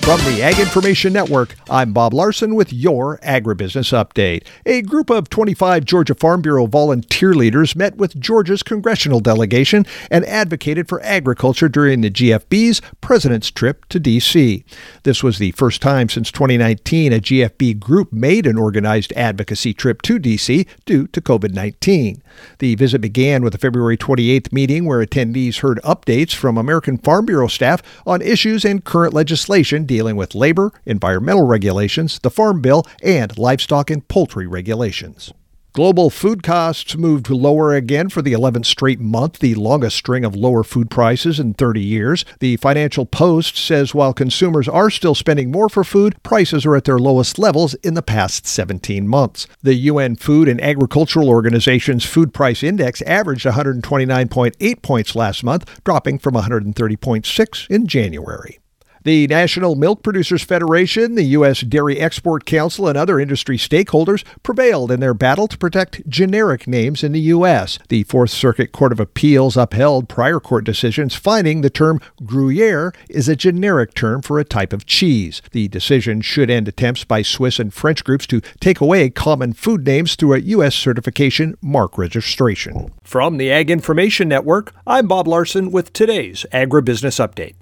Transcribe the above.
From the Ag Information Network, I'm Bob Larson with your Agribusiness Update. A group of 25 Georgia Farm Bureau volunteer leaders met with Georgia's congressional delegation and advocated for agriculture during the GFB's President's trip to D.C. This was the first time since 2019 a GFB group made an organized advocacy trip to D.C. due to COVID-19. The visit began with a February 28th meeting where attendees heard updates from American Farm Bureau staff on issues and current legislation dealing with labor, environmental regulations, the Farm Bill, and livestock and poultry regulations. Global food costs moved lower again for the 11th straight month, the longest string of lower food prices in 30 years. The Financial Post says while consumers are still spending more for food, prices are at their lowest levels in the past 17 months. The UN Food and Agricultural Organization's Food Price Index averaged 129.8 points last month, dropping from 130.6 in January. The National Milk Producers Federation, the U.S. Dairy Export Council, and other industry stakeholders prevailed in their battle to protect generic names in the U.S. The Fourth Circuit Court of Appeals upheld prior court decisions finding the term Gruyere is a generic term for a type of cheese. The decision should end attempts by Swiss and French groups to take away common food names through a U.S. certification mark registration. From the Ag Information Network, I'm Bob Larson with today's Agribusiness Update.